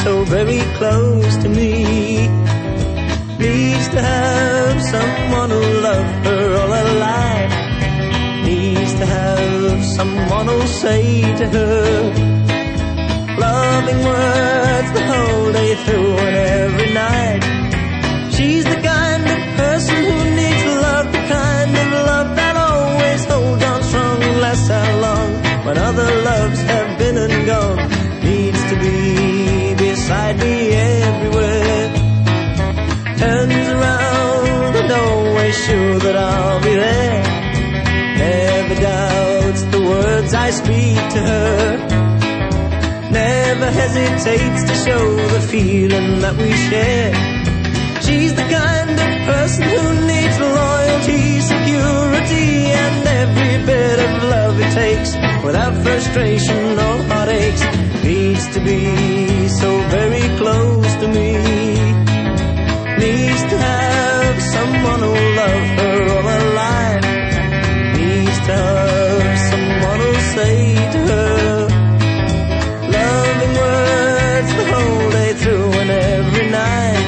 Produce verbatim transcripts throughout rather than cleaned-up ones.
so very close to me. Needs to have someone who'll love her all her life. Needs to have someone who'll say to her loving words the whole day through and every night. She's the kind of person who needs love, the kind of love that always holds on strong and lasts how long when other loves have been and gone. Needs to be beside me everywhere. Turns around and always sure that I'll be there. Never doubts the words I speak to her. Never hesitates to show the feeling that we share. She's the kind of person who needs loyalty, security, and every bit of love it takes without frustration or heartaches. Needs to be so very close to me. Needs to have someone who'll love her all her life. Needs to have someone who'll say to her loving words the whole day through and every night.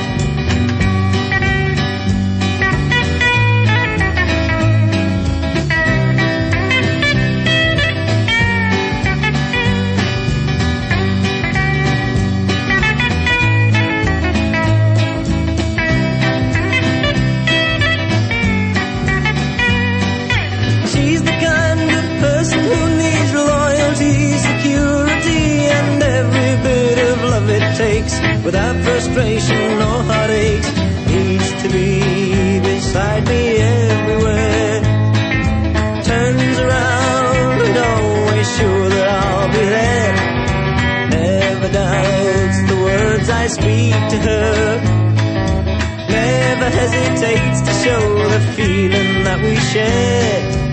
Without frustration or heartaches. Needs to be beside me everywhere. Turns around and always sure that I'll be there. Never doubts the words I speak to her. Never hesitates to show the feeling that we share.